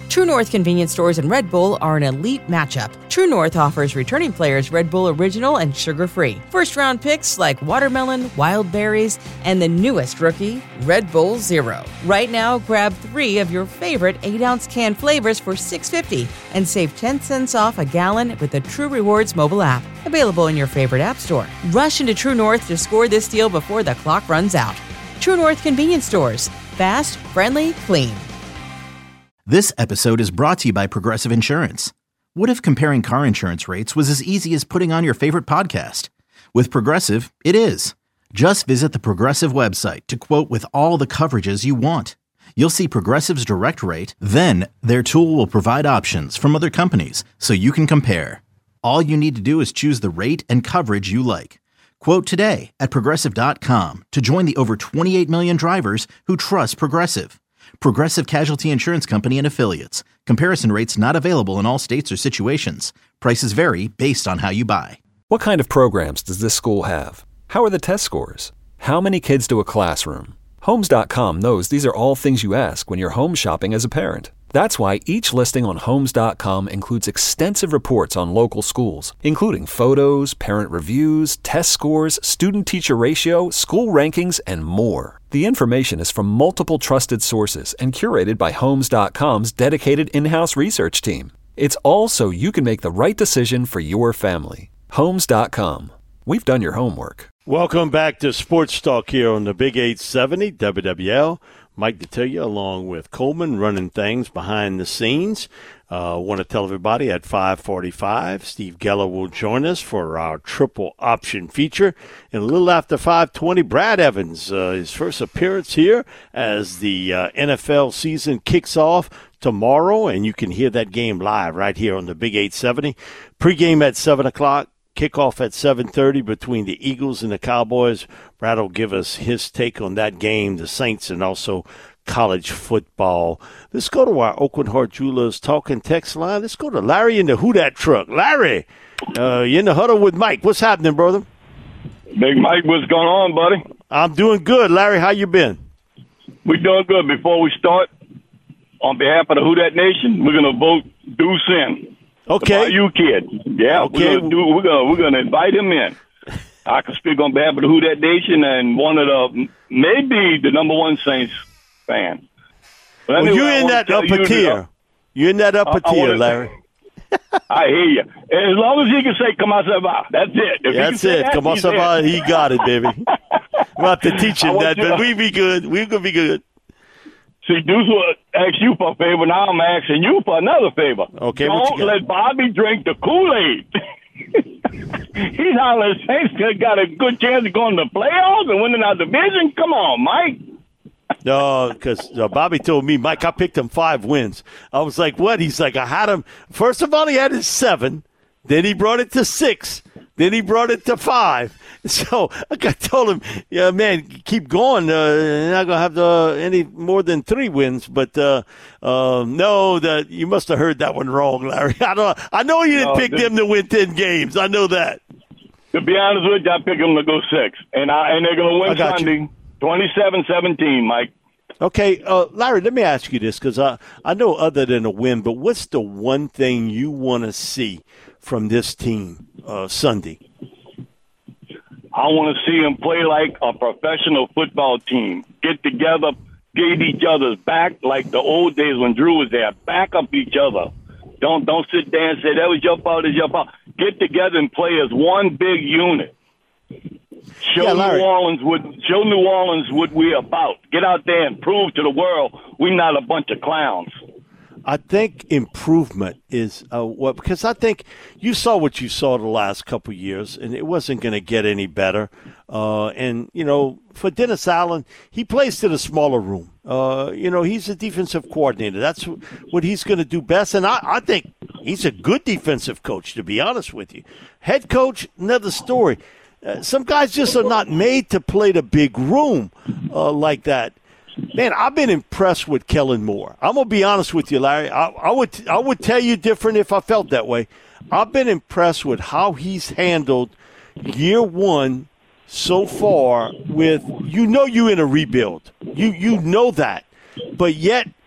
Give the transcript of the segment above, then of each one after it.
True North convenience stores and Red Bull are an elite matchup. True North offers returning players Red Bull Original and sugar-free. First-round picks like watermelon, wild berries, and the newest rookie, Red Bull Zero. Right now, grab 3 of your favorite 8-ounce can flavors for $6.50 and save 10 cents off a gallon with the True Rewards mobile app. Available in your favorite app store. Rush into True North to score this deal before the clock runs out. True North convenience stores. Fast, friendly, clean. This episode is brought to you by Progressive Insurance. What if comparing car insurance rates was as easy as putting on your favorite podcast? With Progressive, it is. Just visit the Progressive website to quote with all the coverages you want. You'll see Progressive's direct rate, then their tool will provide options from other companies so you can compare. All you need to do is choose the rate and coverage you like. Quote today at Progressive.com to join the over 28 million drivers who trust Progressive. Progressive Casualty Insurance Company and Affiliates. Comparison rates not available in all states or situations. Prices vary based on how you buy. What kind of programs does this school have? How are the test scores? How many kids to a classroom? Homes.com knows these are all things you ask when you're home shopping as a parent. That's why each listing on Homes.com includes extensive reports on local schools, including photos, parent reviews, test scores, student-teacher ratio, school rankings, and more. The information is from multiple trusted sources and curated by Homes.com's dedicated in-house research team. It's all so you can make the right decision for your family. Homes.com. We've done your homework. Welcome back to Sports Talk here on the Big 870 WWL. Mike Detillier along with Coleman running things behind the scenes. Want to tell everybody at 5:45, Steve Geller will join us for our triple option feature. And a little after 5:20, Brad Evans, his first appearance here as the NFL season kicks off tomorrow. And you can hear that game live right here on the Big 870. Pregame at 7 o'clock. Kickoff at 7:30 between the Eagles and the Cowboys. Brad will give us his take on that game, the Saints, and also college football. Let's go to our Oakland Heart Jewelers talking text line. Let's go to Larry in the Who Dat truck. Larry, you're in the huddle with Mike. What's happening, brother? Big Mike, what's going on, buddy? I'm doing good. Larry, how you been? We're doing good. Before we start, on behalf of the Who Dat Nation, we're going to vote Deuce in. Okay. You kid. Yeah, okay. We're gonna invite him in. I can speak on behalf of the Who Dat Nation and one of the maybe the number one Saints fan. But well, anyway, you're in that upper tier. You're in that upper tier, Larry. I hear you. As long as he can say "Come on, Sava," that's it. If that's it. Come on, Sava. He got it, baby. We'll have to teach him that, but we be good. We're gonna be good. See, Deuce will ask you for a favor. Now I'm asking you for another favor. Okay, don't let Bobby drink the Kool-Aid. He's hollering Saints got a good chance of going to the playoffs and winning our division. Come on, Mike. No, because Bobby told me, Mike, I picked him 5 wins. I was like, what? He's like, I had him. First of all, he had his 7. Then he brought it to 6. Then he brought it to 5. So I told him, yeah, man, keep going. You're not going to have any more than 3 wins. But no, you must have heard that one wrong, Larry. I know you didn't pick them to win 10 games. I know that. To be honest with you, I picked them to go 6. And they're going to win Sunday, 27-17, Mike. Okay, Larry, let me ask you this, because I know other than a win, but what's the one thing you want to see from this team Sunday? I want to see them play like a professional football team. Get together, get each other's back like the old days when Drew was there. Back up each other. Don't sit there and say, that was your fault, it's your fault. Get together and play as one big unit. Show New Orleans what we're about. Get out there and prove to the world we're not a bunch of clowns. I think improvement is because I think you saw what you saw the last couple of years, and it wasn't going to get any better. And, for Dennis Allen, he plays to the smaller room. He's a defensive coordinator. That's what he's going to do best. And I think he's a good defensive coach, to be honest with you. Head coach, another story. Some guys just are not made to play the big room like that. Man, I've been impressed with Kellen Moore. I'm going to be honest with you, Larry. I would tell you different if I felt that way. I've been impressed with how he's handled year one so far with, you're in a rebuild. You know that. But yet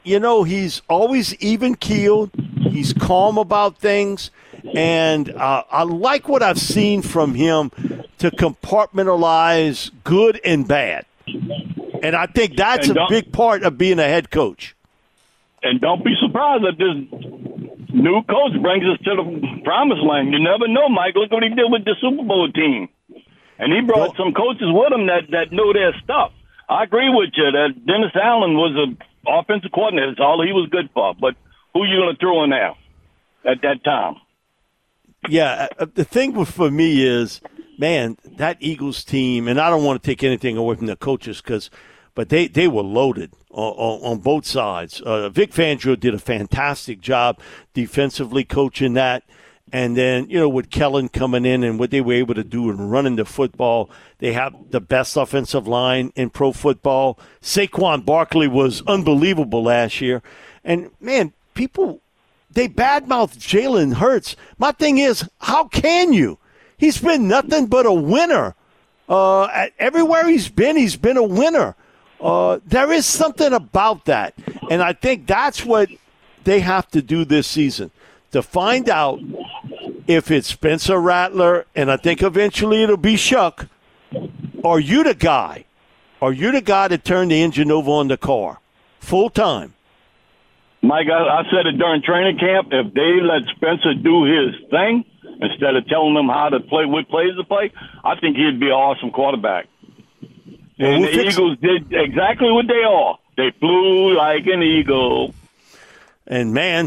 he's always even-keeled. He's calm about things. And I like what I've seen from him to compartmentalize good and bad. And I think that's a big part of being a head coach. And don't be surprised if this new coach brings us to the promised land. You never know, Mike. Look what he did with the Super Bowl team. And he brought some coaches with him that know their stuff. I agree with you that Dennis Allen was an offensive coordinator. That's all he was good for. But who are you going to throw in there at that time? Yeah, the thing for me is, man, that Eagles team, and I don't want to take anything away from the coaches, but they were loaded on both sides. Vic Fangio did a fantastic job defensively coaching that. And then, with Kellen coming in and what they were able to do in running the football, they have the best offensive line in pro football. Saquon Barkley was unbelievable last year. And, man, people, they badmouth Jalen Hurts. My thing is, how can you? He's been nothing but a winner. Everywhere he's been a winner. There is something about that. And I think that's what they have to do this season, to find out if it's Spencer Rattler, and I think eventually it'll be Shuck. Are you the guy? Are you the guy to turn the engine over on the car full time? Mike, I said it during training camp. If they let Spencer do his thing instead of telling them how to play, what plays to play, I think he'd be an awesome quarterback. And the Eagles did exactly what they are. They flew like an eagle. And, man,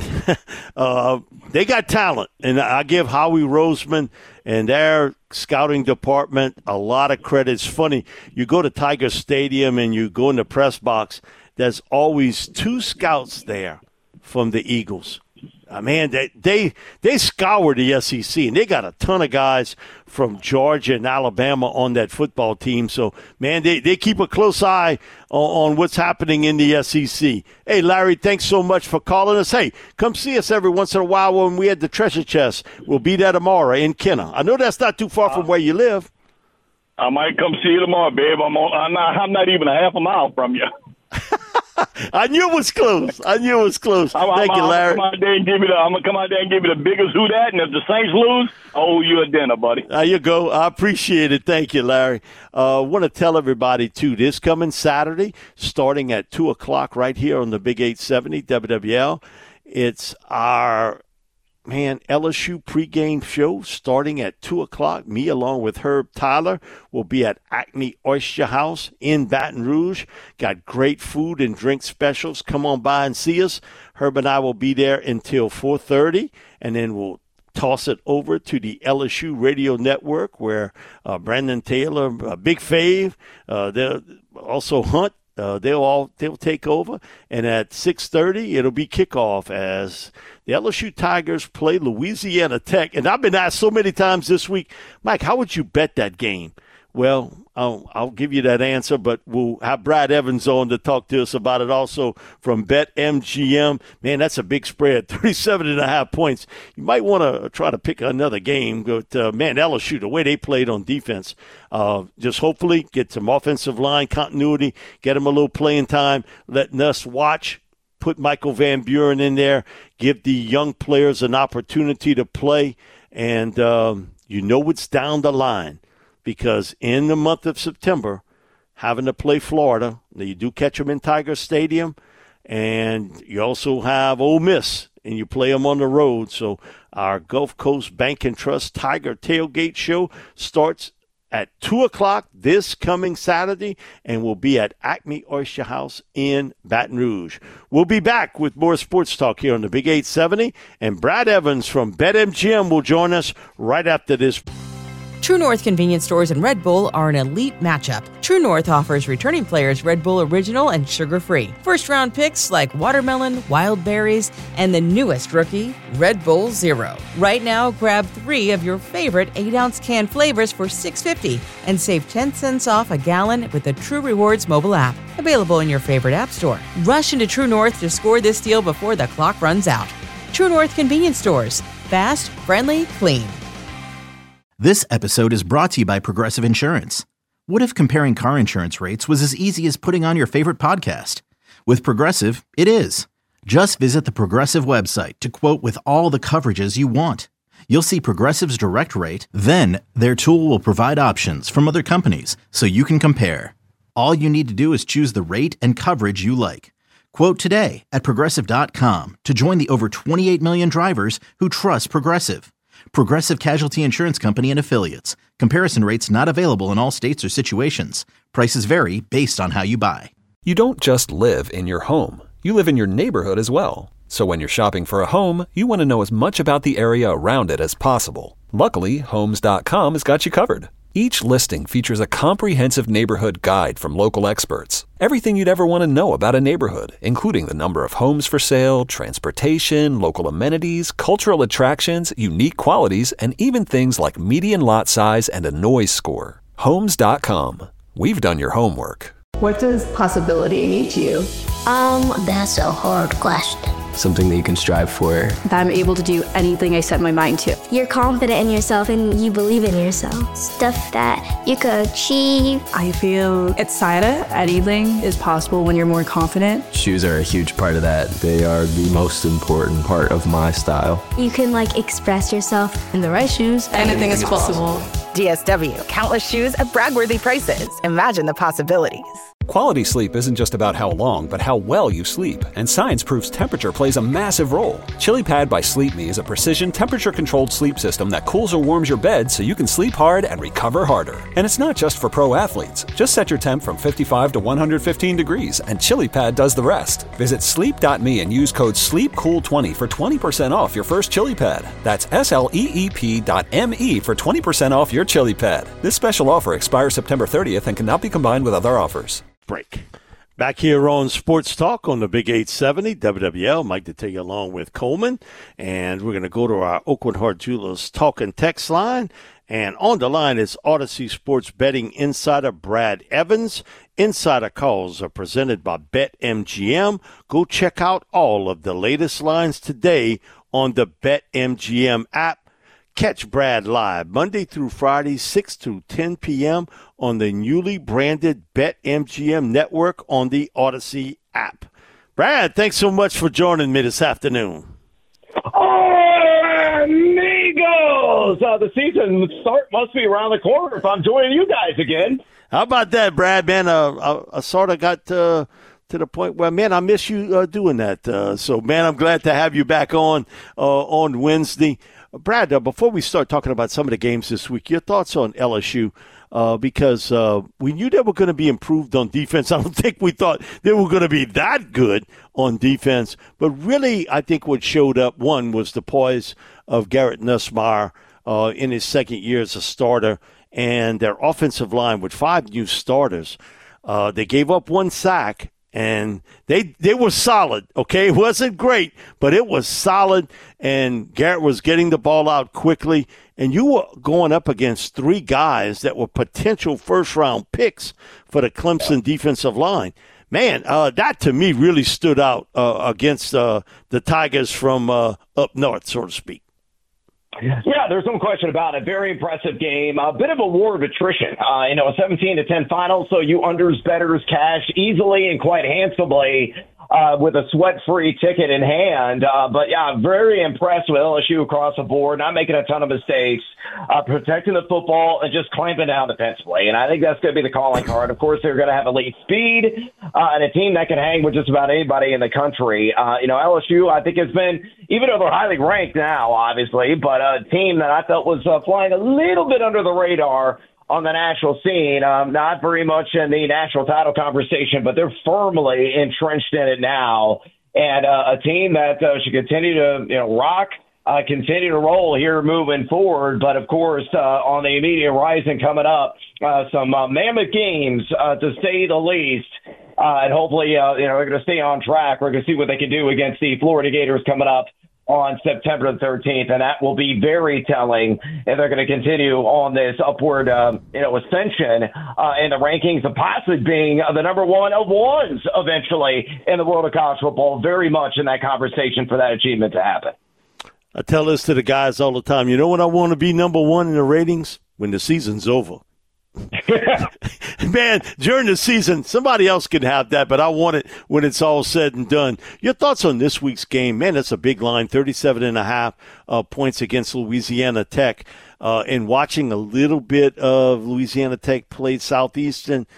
they got talent. And I give Howie Roseman and their scouting department a lot of credit. It's funny. You go to Tiger Stadium and you go in the press box, there's always 2 scouts there from the Eagles. Man, they scour the SEC, and they got a ton of guys from Georgia and Alabama on that football team. So, man, they keep a close eye on what's happening in the SEC. Hey, Larry, thanks so much for calling us. Hey, come see us every once in a while when we had the Treasure Chest. We'll be there tomorrow in Kenner. I know that's not too far from where you live. I might come see you tomorrow, babe. I'm not even a half a mile from you. I knew it was close. Thank you, Larry. I'm going to come out there and give you the biggest who that, and if the Saints lose, I owe you a dinner, buddy. There you go. I appreciate it. Thank you, Larry. I want to tell everybody, too, this coming Saturday, starting at 2 o'clock right here on the Big 870 WWL, it's our LSU pregame show starting at 2 o'clock. Me, along with Herb Tyler, will be at Acme Oyster House in Baton Rouge. Got great food and drink specials. Come on by and see us. Herb and I will be there until 4:30, and then we'll toss it over to the LSU Radio Network, where Brandon Taylor, Big Fave, they'll also Hunt. They'll take over, and at 6:30 it'll be kickoff as the LSU Tigers play Louisiana Tech. And I've been asked so many times this week, Mike, how would you bet that game? Well, I'll give you that answer, but we'll have Brad Evans on to talk to us about it also from BetMGM. Man, that's a big spread, 37.5 points. You might want to try to pick another game. But, LSU, the way they played on defense, just hopefully get some offensive line continuity, get them a little playing time, letting us watch, put Michael Van Buren in there, give the young players an opportunity to play, and what's down the line. Because in the month of September, having to play Florida, you do catch them in Tiger Stadium, and you also have Ole Miss, and you play them on the road. So our Gulf Coast Bank and Trust Tiger Tailgate Show starts at 2 o'clock this coming Saturday, and we'll be at Acme Oyster House in Baton Rouge. We'll be back with more sports talk here on the Big 870, and Brad Evans from BetMGM will join us right after this. True North convenience stores and Red Bull are an elite matchup. True North offers returning players Red Bull Original and sugar-free. First-round picks like watermelon, wild berries, and the newest rookie, Red Bull Zero. Right now, grab 3 of your favorite 8-ounce can flavors for $6.50 and save 10 cents off a gallon with the True Rewards mobile app. Available in your favorite app store. Rush into True North to score this deal before the clock runs out. True North convenience stores. Fast, friendly, clean. This episode is brought to you by Progressive Insurance. What if comparing car insurance rates was as easy as putting on your favorite podcast? With Progressive, it is. Just visit the Progressive website to quote with all the coverages you want. You'll see Progressive's direct rate, then their tool will provide options from other companies so you can compare. All you need to do is choose the rate and coverage you like. Quote today at Progressive.com to join the over 28 million drivers who trust Progressive. Progressive Casualty Insurance Company and Affiliates. Comparison rates not available in all states or situations. Prices vary based on how you buy. You don't just live in your home. You live in your neighborhood as well. So when you're shopping for a home, you want to know as much about the area around it as possible. Luckily, Homes.com has got you covered. Each listing features a comprehensive neighborhood guide from local experts. Everything you'd ever want to know about a neighborhood, including the number of homes for sale, transportation, local amenities, cultural attractions, unique qualities, and even things like median lot size and a noise score. Homes.com. We've done your homework. What does possibility mean to you? That's a hard question. Something that you can strive for. That I'm able to do anything I set my mind to. You're confident in yourself and you believe in yourself. Stuff that you could achieve. I feel excited. Anything is possible when you're more confident. Shoes are a huge part of that. They are the most important part of my style. You can express yourself. In the right shoes, anything is possible. DSW, countless shoes at brag-worthy prices. Imagine the possibilities. Quality sleep isn't just about how long, but how well you sleep. And science proves temperature plays a massive role. ChiliPad by Sleep Me is a precision temperature-controlled sleep system that cools or warms your bed so you can sleep hard and recover harder. And it's not just for pro athletes. Just set your temp from 55 to 115 degrees, and ChiliPad does the rest. Visit sleep.me and use code SLEEPCOOL20 for 20% off your first ChiliPad. That's SLEEP.me for 20% off your ChiliPad. This special offer expires September 30th and cannot be combined with other offers. Break. Back here on Sports Talk on the Big 870 WWL. Mike Detillier along with Coleman. And we're going to go to our Oakwood Heart Jewelers talk and text line. And on the line is Odyssey Sports Betting Insider Brad Evans. Insider calls are presented by BetMGM. Go check out all of the latest lines today on the BetMGM app. Catch Brad live Monday through Friday, 6 to 10 p.m. on the newly branded BetMGM network on the Odyssey app. Brad, thanks so much for joining me this afternoon. Oh, amigos! The season start must be around the corner if I'm joining you guys again. How about that, Brad? Man, I sort of got to the point where, man, I miss you doing that. So, man, I'm glad to have you back on Wednesday. Brad, before we start talking about some of the games this week, your thoughts on LSU, because we knew they were going to be improved on defense. I don't think we thought they were going to be that good on defense. But really, I think what showed up, one, was the poise of Garrett Nussmeier in his second year as a starter, and their offensive line with 5 new starters. They gave up 1 sack. And they were solid, okay? It wasn't great, but it was solid, and Garrett was getting the ball out quickly. And you were going up against 3 guys that were potential first-round picks for the Clemson defensive line. Man, that to me really stood out against the Tigers from up north, so to speak. Yeah, there's no question about it. Very impressive game. A bit of a war of attrition. A 17-10 final, so you unders, bettors cash easily and quite handsomely with a sweat-free ticket in hand. But, yeah, very impressed with LSU across the board, not making a ton of mistakes, protecting the football, and just clamping down defensively. And I think that's going to be the calling card. Of course, they're going to have elite speed and a team that can hang with just about anybody in the country. LSU, I think, has been, even though they're highly ranked now, obviously, but a team that I felt was flying a little bit under the radar on the national scene, not very much in the national title conversation, but they're firmly entrenched in it now. And a team that should continue to rock, continue to roll here moving forward. But, of course, on the immediate horizon coming up, some mammoth games, to say the least. And hopefully, they're going to stay on track. We're going to see what they can do against the Florida Gators coming up on September the 13th, and that will be very telling if they're going to continue on this upward, ascension in the rankings of possibly being the number one of ones eventually in the world of college football. Very much in that conversation for that achievement to happen. I tell this to the guys all the time. You know when I want to be number one in the ratings? When the season's over. Man, during the season, somebody else can have that, but I want it when it's all said and done. Your thoughts on this week's game? Man, that's a big line, 37.5 points against Louisiana Tech. And watching a little bit of Louisiana Tech play Southeastern,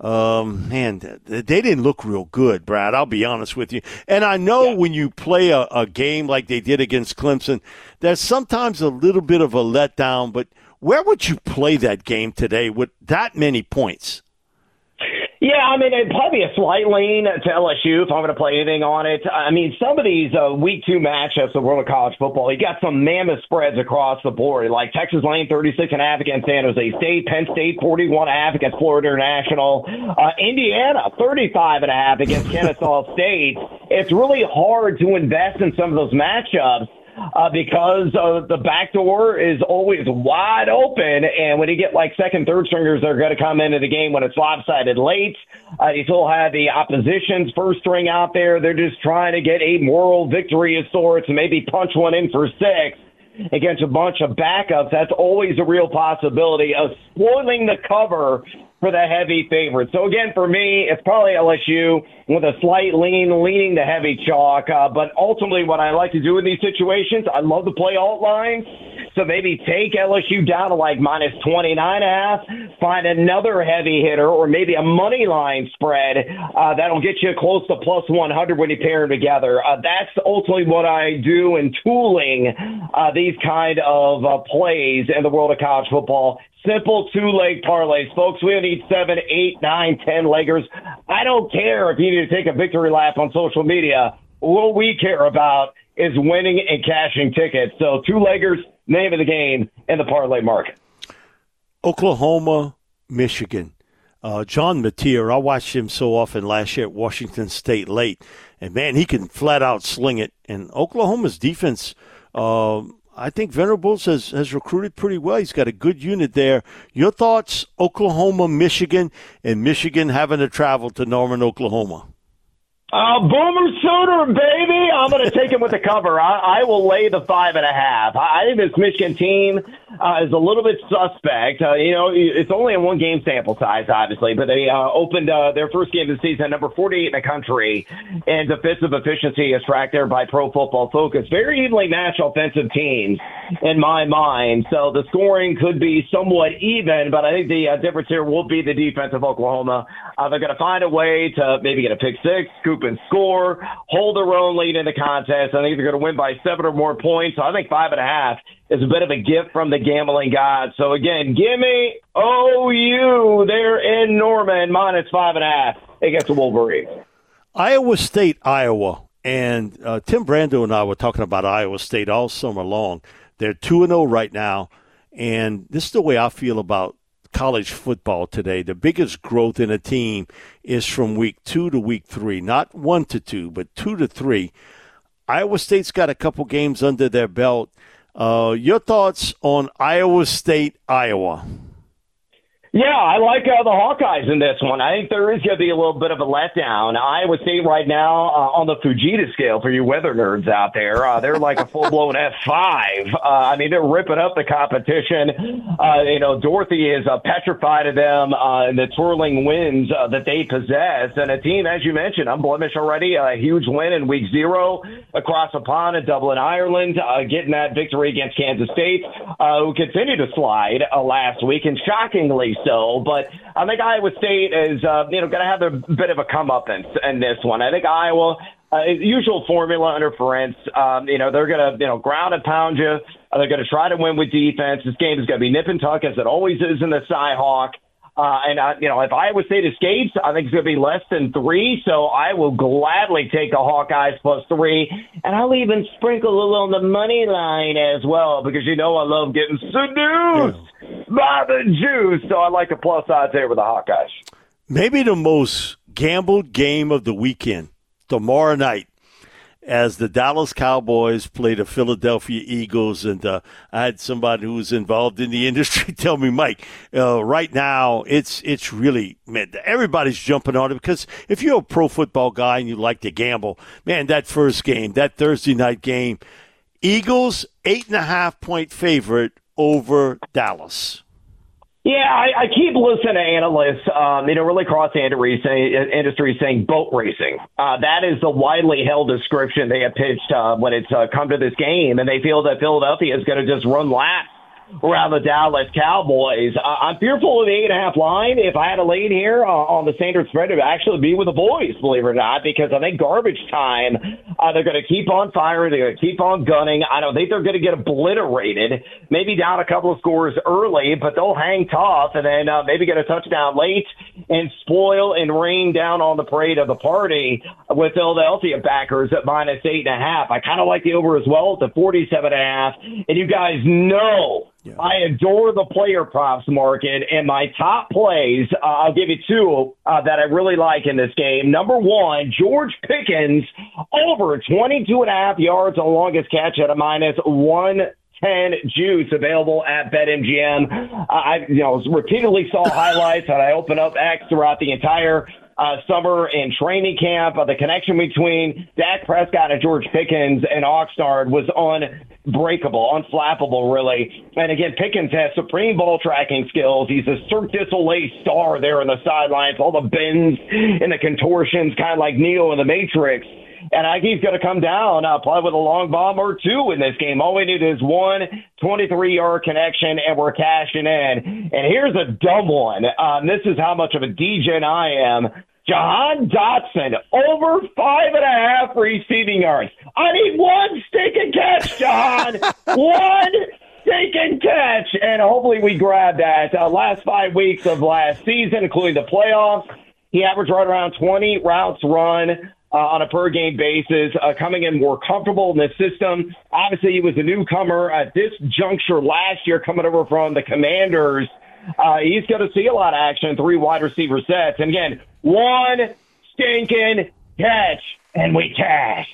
man, they didn't look real good, Brad. I'll be honest with you. And I know when you play a game like they did against Clemson, there's sometimes a little bit of a letdown, but where would you play that game today with that many points? Yeah, I mean, it'd probably be a slight lean to LSU if I'm going to play anything on it. I mean, some of these week 2 matchups of World of College Football, you got some mammoth spreads across the board, like Texas laying 36.5 against San Jose State, Penn State 41.5 against Florida International, Indiana 35.5 against Kennesaw State. It's really hard to invest in some of those matchups. Because the back door is always wide open, and when you get like second, third stringers, they're going to come into the game when it's lopsided late. You still have the opposition's first string out there. They're just trying to get a moral victory of sorts and maybe punch one in for 6 against a bunch of backups. That's always a real possibility of spoiling the cover for the heavy favorite. So again, for me, it's probably LSU with a slight leaning the heavy chalk. But ultimately, what I like to do in these situations, I love to play alt lines. So maybe take LSU down to like minus 29.5, find another heavy hitter, or maybe a money line spread that'll get you close to plus 100 when you pair them together. That's ultimately what I do in tooling these kind of plays in the world of college football. Simple 2-leg parlays. Folks, we don't need 7, 8, 9, 10-leggers. I don't care if you need to take a victory lap on social media. What we care about is winning and cashing tickets. So 2-leggers, name of the game in the parlay market. Oklahoma, Michigan. John Mateer, I watched him so often last year at Washington State late. And, man, he can flat out sling it. And Oklahoma's defense, I think Venables has recruited pretty well. He's got a good unit there. Your thoughts, Oklahoma, Michigan, and Michigan having to travel to Norman, Oklahoma? Boomer Sooner, baby. I'm going to take him with the cover. I will lay the 5.5. I think this Michigan team is a little bit suspect. It's only a 1-game sample size, obviously, but they opened their first game of the season, number 48 in the country, and defensive efficiency is tracked there by Pro Football Focus. Very evenly matched offensive teams in my mind, so the scoring could be somewhat even, but I think the difference here will be the defense of Oklahoma. They're going to find a way to maybe get a pick 6, scoop and score, hold their own lead in the contest. I think they're going to win by 7 or more points. So I think 5.5 is a bit of a gift from the gambling gods. So again, give me OU there in Norman minus 5.5 against the Wolverines. Iowa State, Iowa. And Tim Brando and I were talking about Iowa State all summer long. They're 2-0 right now. And this is the way I feel about college football today. The biggest growth in a team is from week 2 to week 3, not 1 to 2, but 2 to 3. Iowa State's got a couple games under their belt. Your thoughts on Iowa State, Iowa? Yeah, I like the Hawkeyes in this one. I think there is going to be a little bit of a letdown. Iowa State right now on the Fujita scale for you weather nerds out there. They're like a full-blown F5. I mean, they're ripping up the competition. Dorothy is petrified of them and the twirling winds that they possess. And a team, as you mentioned, unblemished already, a huge win in week 0 across the pond in Dublin, Ireland, getting that victory against Kansas State, who continued to slide last week, and shockingly so, but I think Iowa State is, going to have a bit of a comeuppance in this one. I think Iowa, usual formula under Ferentz, they're going to, ground and pound you. They're going to try to win with defense. This game is going to be nip and tuck, as it always is in the Cy-Hawk. If Iowa State escapes, I think it's going to be less than 3, so I will gladly take the Hawkeyes plus 3, and I'll even sprinkle a little on the money line as well, because I love getting seduced by the juice, so I like the plus odds there with the Hawkeyes. Maybe the most gambled game of the weekend, tomorrow night, as the Dallas Cowboys play the Philadelphia Eagles. And I had somebody who was involved in the industry tell me, Mike, right now it's really, man, everybody's jumping on it, because if you're a pro football guy and you like to gamble, man, that first game, that Thursday night game, Eagles 8.5-point favorite over Dallas. Yeah, I keep listening to analysts, really across the industry saying boat racing. That is the widely held description they have pitched when it's come to this game, and they feel that Philadelphia is going to just run laps around the Dallas Cowboys. I'm fearful of the 8.5 line. If I had a lean here on the standard spread, it would actually be with the boys, believe it or not, because I think garbage time, they're going to keep on firing. They're going to keep on gunning. I don't think they're going to get obliterated, maybe down a couple of scores early, but they'll hang tough and then maybe get a touchdown late and spoil and rain down on the parade of the party with Philadelphia backers at minus 8.5. I kind of like the over as well at the 47.5. And you guys know I adore the player props market, and my top plays, I'll give you two that I really like in this game. Number one, George Pickens over 22.5 yards on longest catch at a minus 110 juice available at BetMGM. I repeatedly saw highlights, and I opened up X throughout the entire summer and training camp. The connection between Dak Prescott and George Pickens and Oxnard was unbreakable, unflappable, really. And again, Pickens has supreme ball tracking skills. He's a Cirque du Soleil star there on the sidelines, all the bends and the contortions, kind of like Neo in the Matrix. And I think he's going to come down, probably with a long bomb or two in this game. All we need is one 23-yard connection, and we're cashing in. And here's a dumb one. This is how much of a degen I am. Jahan Dotson, over 5.5 receiving yards. I need one stinking catch, Jahan. One stinking catch. And hopefully we grab that. Last 5 weeks of last season, including the playoffs, he averaged right around 20 routes run on a per-game basis, coming in more comfortable in the system. Obviously, he was a newcomer at this juncture last year, coming over from the Commanders. He's going to see a lot of action, 3 wide receiver sets. And again, one stinking catch, and we cash.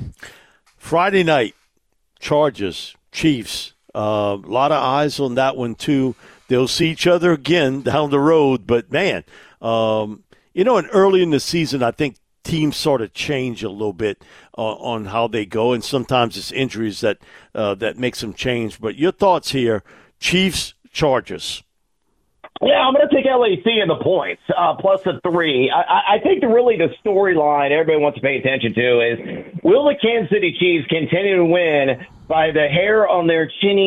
Friday night, Chargers, Chiefs. A lot of eyes on that one, too. They'll see each other again down the road. But, man, and early in the season, I think teams sort of change a little bit on how they go, and sometimes it's injuries that makes them change. But your thoughts here, Chiefs, Chargers. Yeah, I'm going to take LAC in the points, plus the 3. I think the storyline everybody wants to pay attention to is, will the Kansas City Chiefs continue to win by the hair on their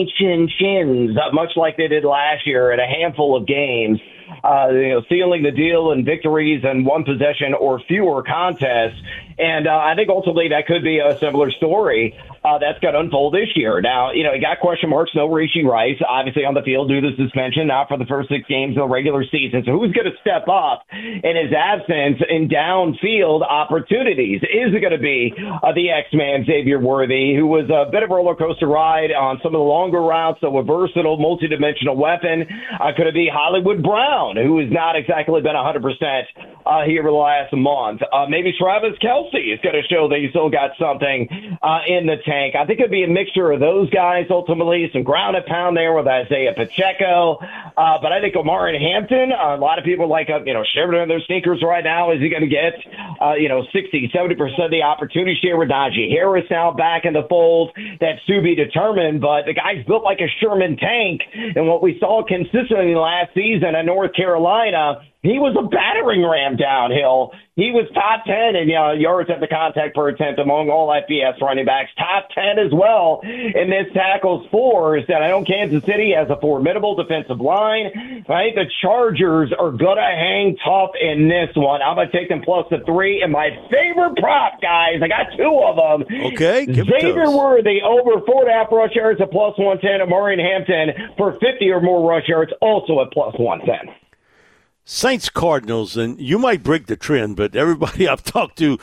chins, much like they did last year at a handful of games, sealing the deal in victories and one possession or fewer contests. And I think ultimately that could be a similar story that's going to unfold this year. Now, you got question marks, no Rashee Rice, obviously on the field due to suspension, not for the first 6 games of the regular season. So who's going to step up in his absence in downfield opportunities? Is it going to be the X-Man, Xavier Worthy, who was a bit of a roller coaster ride on some of the longer routes, so a versatile, multidimensional weapon? Could it be Hollywood Brown, who has not exactly been 100% here the last month? Maybe Travis Kelce is going to show that he's still got something in the tank. I think it'd be a mixture of those guys, ultimately, some ground and pound there with Isaiah Pacheco. But I think Omari Hampton, a lot of people like, shivering in their sneakers right now. Is he going to get, 60, 70% of the opportunity share with Najee Harris now back in the fold? That's to be determined, but the guy's built like a Sherman tank. And what we saw consistently last season at North Carolina, he was a battering ram downhill. He was top 10 in yards at the contact per attempt among all FBS running backs. Top 10 as well in this tackles force. And I know Kansas City has a formidable defensive line. Right? The Chargers are going to hang tough in this one. I'm going to take them plus the 3. And my favorite prop, guys, I got 2 of them. Okay. Xavier Worthy over 4.5 rush yards at plus 110. Omari Hampton for 50 or more rush yards also at plus 110. Saints Cardinals, and you might break the trend, but everybody I've talked to,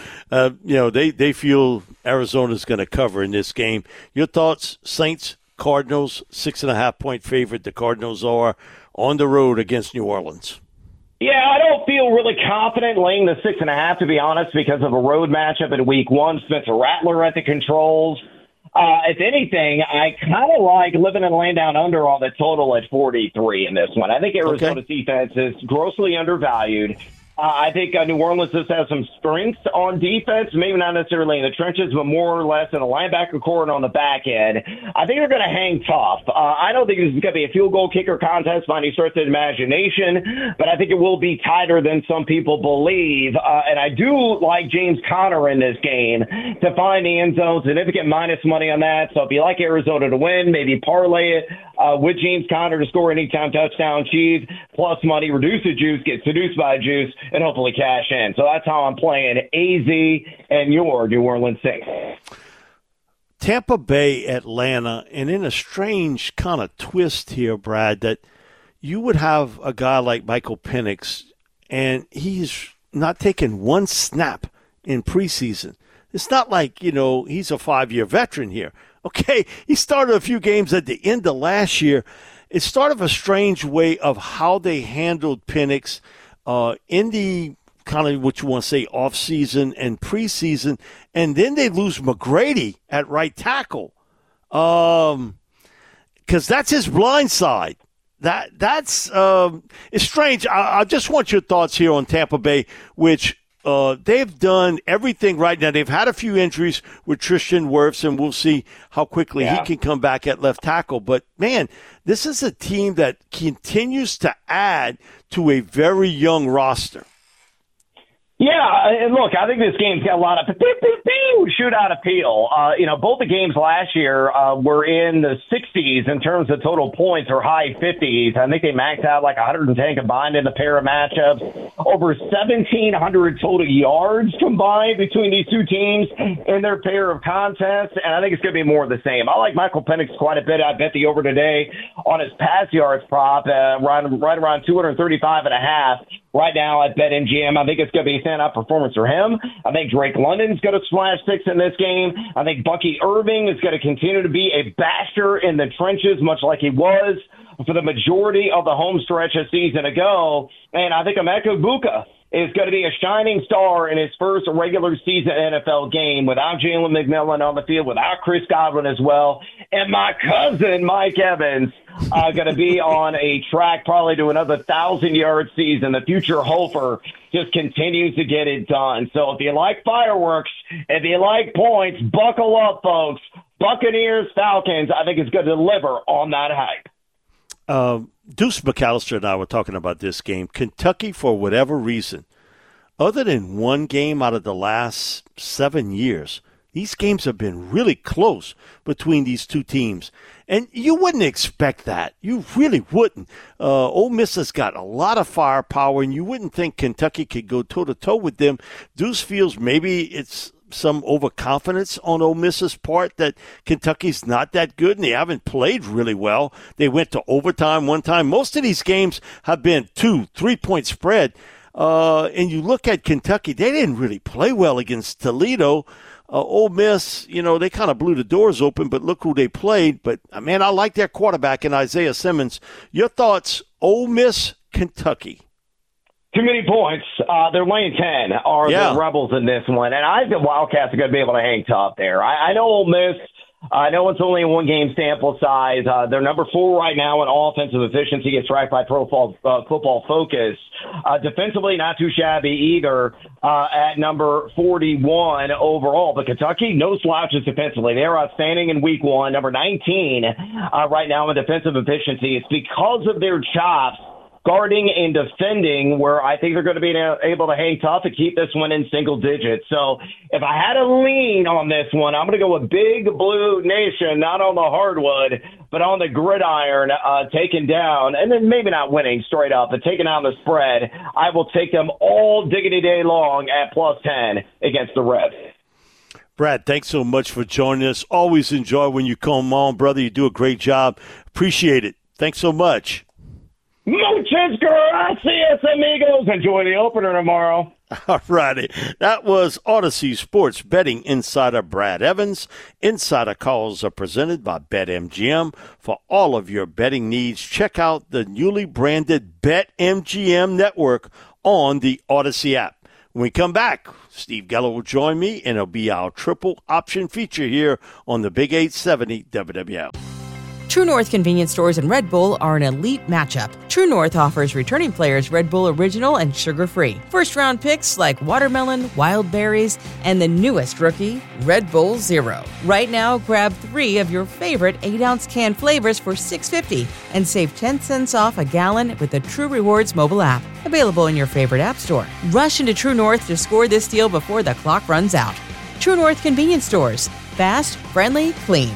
they feel Arizona's going to cover in this game. Your thoughts, Saints Cardinals, 6.5-point favorite. The Cardinals are on the road against New Orleans. Yeah, I don't feel really confident laying the 6.5, to be honest, because of a road matchup in Week 1. Spencer Rattler at the controls. If anything, I kind of like living and laying down under on the total at 43 in this one. I think Arizona's defense is grossly undervalued. I think New Orleans just has some strengths on defense, maybe not necessarily in the trenches, but more or less in the linebacker core and on the back end. I think they're going to hang tough. I don't think this is going to be a field goal kicker contest by any stretch of the imagination, but I think it will be tighter than some people believe. And I do like James Conner in this game to find the end zone, significant minus money on that. So if you like Arizona to win, maybe parlay it with James Conner to score anytime touchdown, Chiefs, plus money, reduce the juice, get seduced by juice, and hopefully cash in. So that's how I'm playing AZ and your New Orleans Saints. Tampa Bay, Atlanta, and in a strange kind of twist here, Brad, that you would have a guy like Michael Penix, and he's not taken one snap in preseason. It's not like, he's a 5-year veteran here. Okay, he started a few games at the end of last year. It's sort of a strange way of how they handled Penix in the kind of what you want to say off-season and preseason, and then they lose McGrady at right tackle because that's his blind side. That's it's strange. I just want your thoughts here on Tampa Bay, which they've done everything right now. They've had a few injuries with Tristan Wirfs, and we'll see how quickly he can come back at left tackle. But, man, this is a team that continues to add to a very young roster. Yeah, and look, I think this game's got a lot of shootout appeal. Both the games last year were in the 60s in terms of total points, or high 50s. I think they maxed out like 110 combined in the pair of matchups. Over 1,700 total yards combined between these two teams in their pair of contests, and I think it's going to be more of the same. I like Michael Penix quite a bit. I bet the over today on his pass yards prop, right around 235.5. Right now at BetMGM, I think it's going to be a standout performance for him. I think Drake London's going to splash 6 in this game. I think Bucky Irving is going to continue to be a basher in the trenches, much like he was for the majority of the home stretch a season ago. And I think Emeka Egbuka is going to be a shining star in his first regular season NFL game without Jalen McMillan on the field, without Chris Godwin as well. And my cousin, Mike Evans, going to be on a track probably to another 1,000-yard season. The future Hofer just continues to get it done. So if you like fireworks, if you like points, buckle up, folks. Buccaneers, Falcons, I think it's going to deliver on that hype. Deuce McAllister and I were talking about this game. Kentucky, for whatever reason, other than one game out of the last 7 years, these games have been really close between these two teams. And you wouldn't expect that. You really wouldn't. Ole Miss has got a lot of firepower, and you wouldn't think Kentucky could go toe-to-toe with them. Deuce feels maybe it's some overconfidence on Ole Miss's part that Kentucky's not that good, and they haven't played really well. They went to overtime one time. Most of these games have been 2-3-point spread. And you look at Kentucky, they didn't really play well against Toledo. Ole Miss, they kind of blew the doors open, but look who they played. But, man, I like their quarterback in Isaiah Simmons. Your thoughts, Ole Miss, Kentucky? Too many points. They're laying 10 are the Rebels in this one. And I think the Wildcats are going to be able to hang tough there. I know Ole Miss, I know it's only a one-game sample size. They're number 4 right now in offensive efficiency. It's tracked by Pro Football Focus. Defensively, not too shabby either at number 41 overall. But Kentucky, no slouches defensively. They're outstanding in week 1, number 19 right now in defensive efficiency. It's because of their chops guarding and defending, where I think they're going to be able to hang tough and keep this one in single digits. So if I had to lean on this one, I'm going to go with Big Blue Nation, not on the hardwood, but on the gridiron, taking down, and then maybe not winning straight up, but taking down the spread. I will take them all diggity day long at +10 against the Reds. Brad, thanks so much for joining us. Always enjoy when you come on, brother. You do a great job. Appreciate it. Thanks so much. Muchas gracias, amigos. Enjoy the opener tomorrow. All righty. That was Odyssey Sports Betting Insider Brad Evans. Insider calls are presented by BetMGM. For all of your betting needs, check out the newly branded BetMGM network on the Odyssey app. When we come back, Steve Geller will join me, and it'll be our triple option feature here on the Big 870 WWL. True North convenience stores and Red Bull are an elite matchup. True North offers returning players Red Bull Original and sugar-free. First-round picks like watermelon, wild berries, and the newest rookie, Red Bull Zero. Right now, grab 3 of your favorite 8-ounce can flavors for $6.50 and save 10 cents off a gallon with the True Rewards mobile app. Available in your favorite app store. Rush into True North to score this deal before the clock runs out. True North convenience stores. Fast, friendly, clean.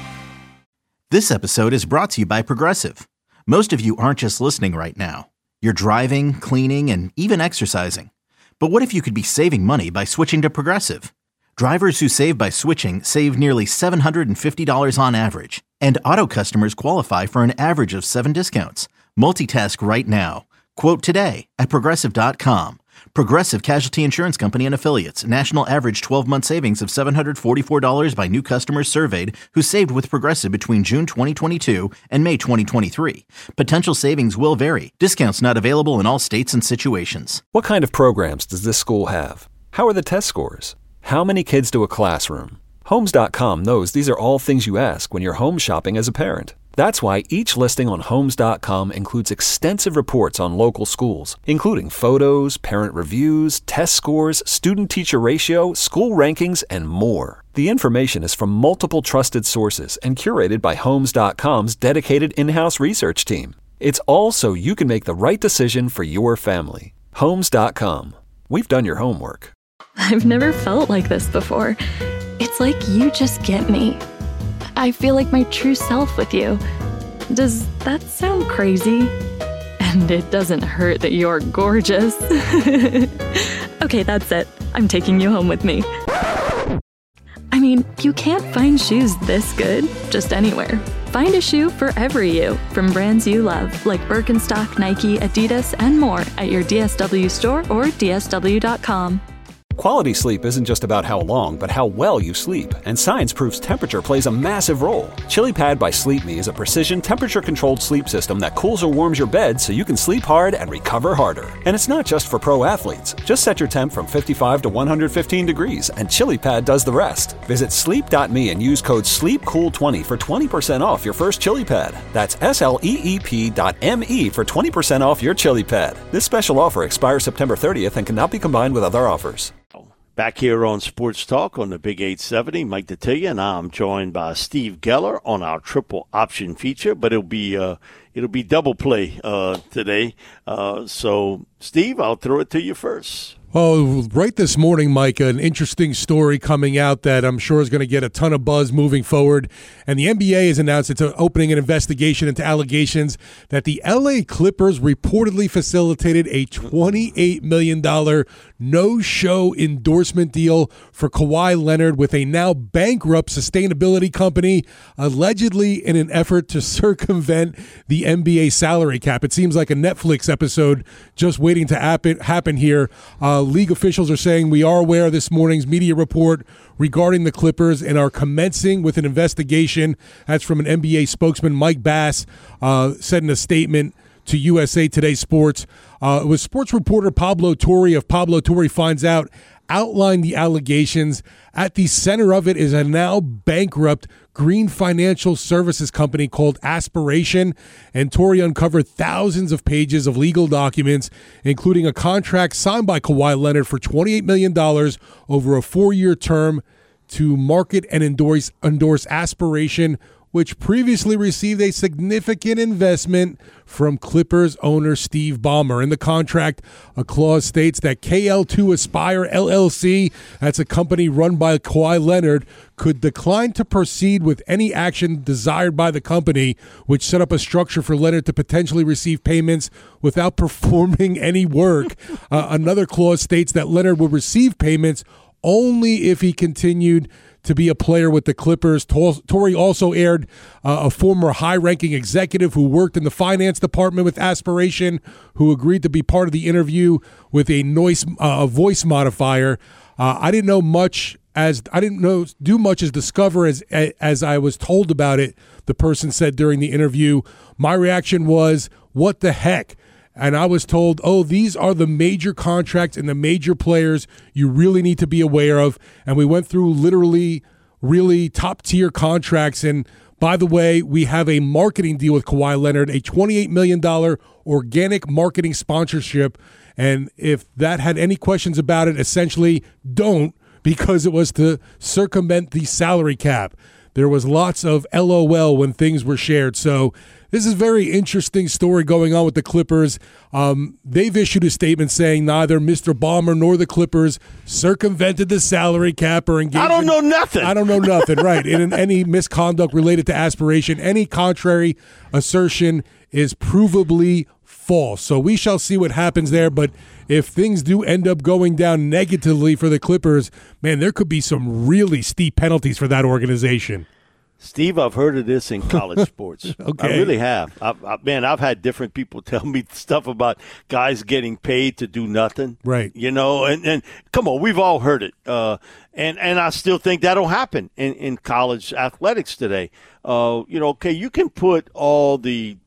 This episode is brought to you by Progressive. Most of you aren't just listening right now. You're driving, cleaning, and even exercising. But what if you could be saving money by switching to Progressive? Drivers who save by switching save nearly $750 on average. And auto customers qualify for an average of 7 discounts. Multitask right now. Quote today at Progressive.com. Progressive Casualty Insurance Company and Affiliates. National average 12-month savings of $744 by new customers surveyed who saved with Progressive between June 2022 and May 2023. Potential savings will vary. Discounts not available in all states and situations. What kind of programs does this school have? How are the test scores? How many kids do a classroom? Homes.com knows these are all things you ask when you're home shopping as a parent. That's why each listing on Homes.com includes extensive reports on local schools, including photos, parent reviews, test scores, student-teacher ratio, school rankings, and more. The information is from multiple trusted sources and curated by Homes.com's dedicated in-house research team. It's all so you can make the right decision for your family. Homes.com. We've done your homework. I've never felt like this before. It's like you just get me. I feel like my true self with you. Does that sound crazy? And it doesn't hurt that you're gorgeous. Okay, that's it. I'm taking you home with me. I mean, you can't find shoes this good just anywhere. Find a shoe for every you from brands you love, like Birkenstock, Nike, Adidas, and more at your DSW store or DSW.com. Quality sleep isn't just about how long, but how well you sleep. And science proves temperature plays a massive role. ChiliPad by Sleep Me is a precision temperature-controlled sleep system that cools or warms your bed so you can sleep hard and recover harder. And it's not just for pro athletes. Just set your temp from 55 to 115 degrees, and ChiliPad does the rest. Visit sleep.me and use code SLEEPCOOL20 for 20% off your first ChiliPad. That's SLEEP.me for 20% off your ChiliPad. This special offer expires September 30th and cannot be combined with other offers. Back here on Sports Talk on the Big 870, Mike Detillier, and I'm joined by Steve Geller on our triple option feature, but it'll be double play today. So, Steve, I'll throw it to you first. Oh, right this morning, Mike, an interesting story coming out that I'm sure is going to get a ton of buzz moving forward. And the NBA has announced it's opening an investigation into allegations that the LA Clippers reportedly facilitated a $28 million no-show endorsement deal for Kawhi Leonard with a now bankrupt sustainability company, allegedly in an effort to circumvent the NBA salary cap. It seems like a Netflix episode just waiting to happen here. League officials are saying we are aware of this morning's media report regarding the Clippers and are commencing with an investigation. That's from an NBA spokesman, Mike Bass, said in a statement to USA Today Sports. It was sports reporter Pablo Torre of Pablo Torre Finds Out outlined the allegations. At the center of it is a now bankrupt green financial services company called Aspiration, and Torre uncovered thousands of pages of legal documents, including a contract signed by Kawhi Leonard for $28 million over a 4-year term to market and endorse Aspiration, which previously received a significant investment from Clippers owner Steve Ballmer. In the contract, a clause states that KL2 Aspire LLC, that's a company run by Kawhi Leonard, could decline to proceed with any action desired by the company, which set up a structure for Leonard to potentially receive payments without performing any work. Another clause states that Leonard would receive payments only if he continued to be a player with the Clippers. Torre also aired a former high-ranking executive who worked in the finance department with Aspiration, who agreed to be part of the interview with a voice modifier. I didn't do much as discover as I was told about it. The person said during the interview, my reaction was, "What the heck?" And I was told, these are the major contracts and the major players you really need to be aware of. And we went through literally really top-tier contracts. And By the way, we have a marketing deal with Kawhi Leonard, a $28 million organic marketing sponsorship. And if that had any questions about it, essentially don't, because it was to circumvent the salary cap. There was lots of LOL when things were shared. So this is a very interesting story going on with the Clippers. They've issued a statement saying neither Mr. Ballmer nor the Clippers circumvented the salary cap or engaged. I don't know nothing, right. In any misconduct related to aspiration, any contrary assertion is provably false. So we shall see what happens there. But if things do end up going down negatively for the Clippers, man, there could be some really steep penalties for that organization. Steve, I've heard of this in college sports. Okay. I really have. I've had different people tell me stuff about guys getting paid to do nothing. Right. You know, and come on, we've all heard it. And I still think that'll happen in college athletics today. Okay, you can put all the,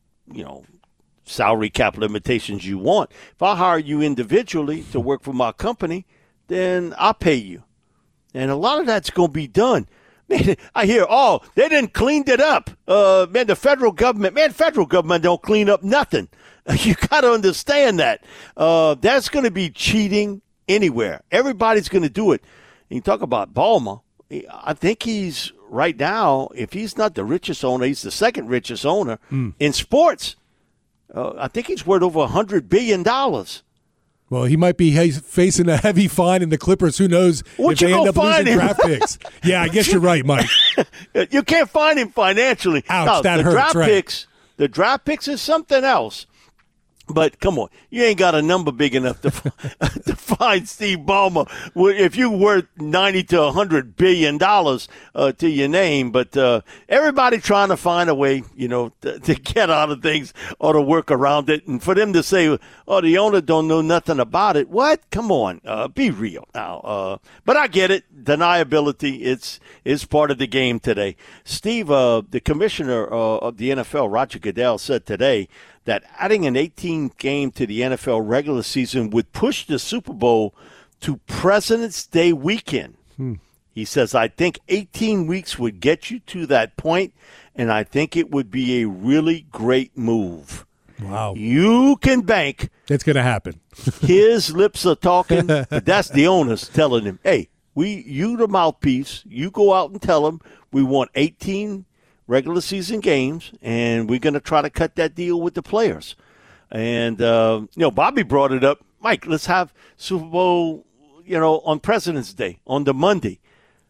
salary cap limitations you want. If I hire you individually to work for my company, then I'll pay you. And a lot of that's going to be done. Man, I hear, they didn't clean it up. The federal government don't clean up nothing. You got to understand that. That's going to be cheating anywhere. Everybody's going to do it. And you talk about Ballmer. I think he's, right now, if he's not the richest owner, he's the second richest owner in sports. I think he's worth over $100 billion. Well, he might be facing a heavy fine in the Clippers. Who knows if they end up losing draft picks. Yeah, I guess you're right, Mike. You can't find him financially. Ouch, that hurts, right. The draft picks is something else. But come on, you ain't got a number big enough to find Steve Ballmer if you're worth $90 to $100 billion to your name. But everybody trying to find a way, to get out of things or to work around it. And for them to say, the owner don't know nothing about it. What? Come on, be real now. But I get it. Deniability, it's part of the game today. Steve, the commissioner of the NFL, Roger Goodell, said today that adding an 18th game to the NFL regular season would push the Super Bowl to President's Day weekend. He says, I think 18 weeks would get you to that point, and I think it would be a really great move. Wow. You can bank. It's going to happen. His lips are talking, but that's the owners telling him, hey, you the mouthpiece. You go out and tell them we want 18 regular season games, and we're going to try to cut that deal with the players. And, Bobby brought it up. Mike, let's have Super Bowl, on President's Day, on the Monday.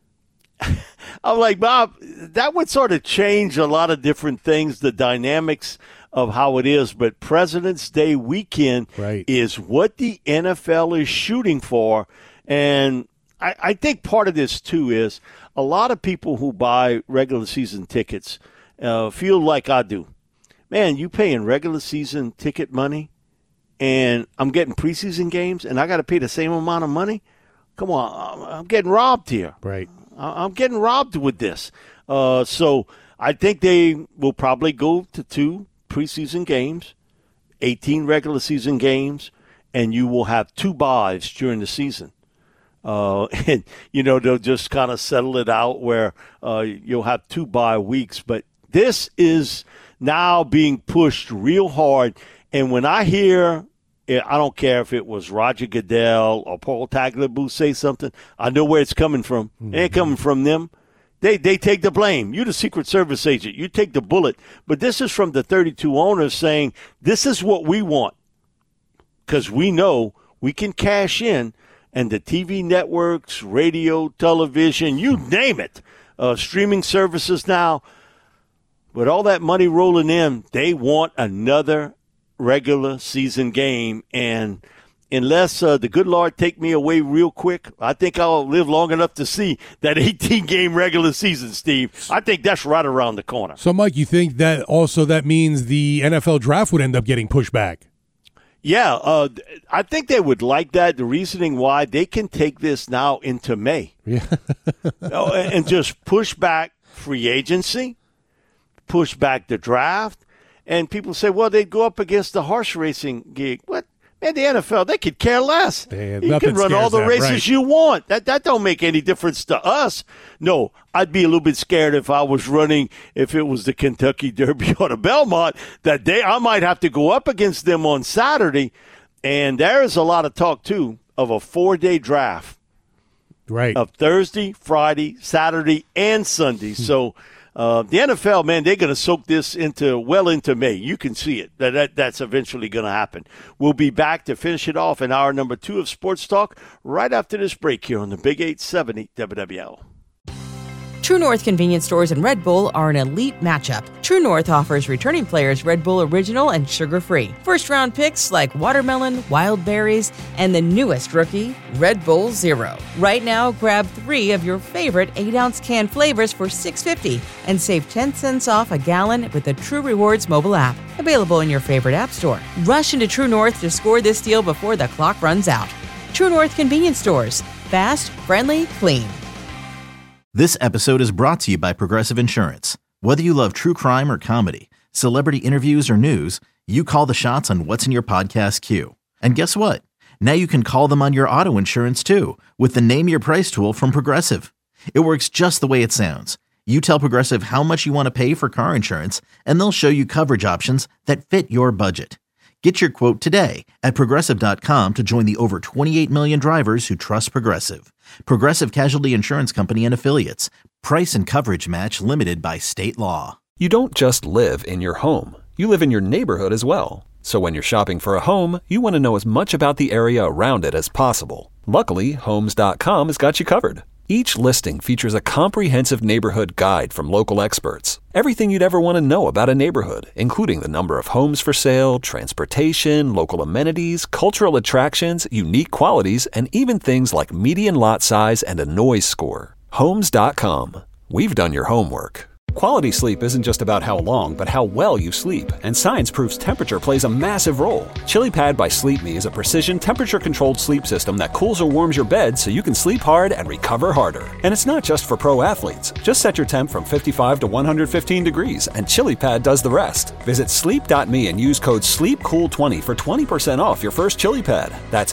I'm like, Bob, that would sort of change a lot of different things, the dynamics of how it is. But President's Day weekend is what the NFL is shooting for. And I think part of this, too, is a lot of people who buy regular season tickets feel like I do. Man, you paying regular season ticket money, and I'm getting preseason games, and I got to pay the same amount of money? Come on, I'm getting robbed here. Right. I'm getting robbed with this. So I think they will probably go to 2 preseason games, 18 regular season games, and you will have 2 buys during the season. And, they'll just kind of settle it out where you'll have 2 bye weeks. But this is now being pushed real hard. And when I hear, I don't care if it was Roger Goodell or Paul Tagliabue say something, I know where it's coming from. It ain't coming from them. They take the blame. You're the Secret Service agent. You take the bullet. But this is from the 32 owners saying, this is what we want, because we know we can cash in. And the TV networks, radio, television, you name it, streaming services now, with all that money rolling in, they want another regular season game. And unless the good Lord take me away real quick, I think I'll live long enough to see that 18-game regular season, Steve. I think that's right around the corner. So, Mike, you think that also that means the NFL draft would end up getting pushed back? Yeah, I think they would like that. The reasoning why, they can take this now into May. Yeah. And just push back free agency, push back the draft. And people say, well, they'd go up against the horse racing gig. What? Man, the NFL, they could care less. You can run all the races you want. That don't make any difference to us. No, I'd be a little bit scared if I was running, if it was the Kentucky Derby or the Belmont, that day I might have to go up against them on Saturday. And there is a lot of talk, too, of a 4-day draft. Right. Of Thursday, Friday, Saturday, and Sunday. So the NFL, man, they're going to soak this into May. You can see it. That's eventually going to happen. We'll be back to finish it off in hour number 2 of Sports Talk right after this break here on the Big 870 WWL. True North convenience stores and Red Bull are an elite matchup. True North offers returning players Red Bull Original and sugar-free. First-round picks like watermelon, wild berries, and the newest rookie, Red Bull Zero. Right now, grab 3 of your favorite 8-ounce can flavors for $6.50 and save 10 cents off a gallon with the True Rewards mobile app. Available in your favorite app store. Rush into True North to score this deal before the clock runs out. True North convenience stores. Fast, friendly, clean. This episode is brought to you by Progressive Insurance. Whether you love true crime or comedy, celebrity interviews or news, you call the shots on what's in your podcast queue. And guess what? Now you can call them on your auto insurance too with the Name Your Price tool from Progressive. It works just the way it sounds. You tell Progressive how much you want to pay for car insurance, and they'll show you coverage options that fit your budget. Get your quote today at Progressive.com to join the over 28 million drivers who trust Progressive. Progressive Casualty Insurance Company and Affiliates. Price and coverage match limited by state law. You don't just live in your home. You live in your neighborhood as well. So when you're shopping for a home, you want to know as much about the area around it as possible. Luckily, Homes.com has got you covered. Each listing features a comprehensive neighborhood guide from local experts. Everything you'd ever want to know about a neighborhood, including the number of homes for sale, transportation, local amenities, cultural attractions, unique qualities, and even things like median lot size and a noise score. Homes.com. We've done your homework. Quality sleep isn't just about how long, but how well you sleep. And science proves temperature plays a massive role. ChiliPad by Sleep Me is a precision temperature-controlled sleep system that cools or warms your bed so you can sleep hard and recover harder. And it's not just for pro athletes. Just set your temp from 55 to 115 degrees, and ChiliPad does the rest. Visit sleep.me and use code SLEEPCOOL20 for 20% off your first ChiliPad. That's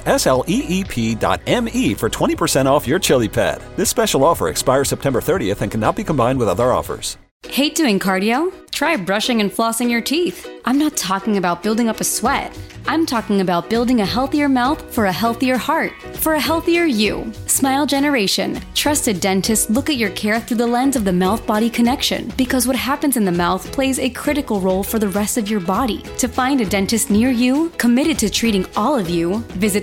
SLEEP.me for 20% off your ChiliPad. This special offer expires September 30th and cannot be combined with other offers. Hate doing cardio? Try brushing and flossing your teeth. I'm not talking about building up a sweat. I'm talking about building a healthier mouth for a healthier heart, for a healthier you. Smile Generation. Trusted dentists look at your care through the lens of the mouth-body connection, because what happens in the mouth plays a critical role for the rest of your body. To find a dentist near you, committed to treating all of you, visit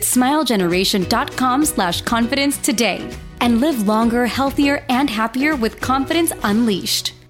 smilegeneration.com/confidence today. And live longer, healthier, and happier with confidence unleashed.